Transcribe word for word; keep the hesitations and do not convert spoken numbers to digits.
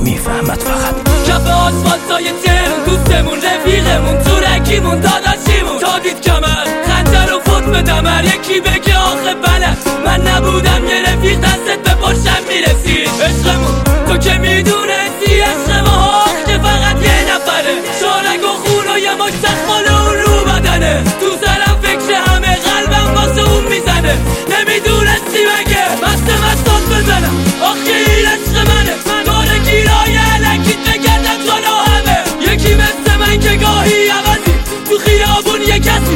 میفهمد فقط. کف آسفالتای تهرون، دوستمون، رفیقمون، تورکیمون، داداشیمون، تا دید کمر خنجر و فوت به دمر. یکی بگه آخه بلد من نبودم یه رفیق دستت به پشتم میرسید. عشقمون تو که میدونستی عشق ما که فقط یه نفره، شارک و خون و یه مشت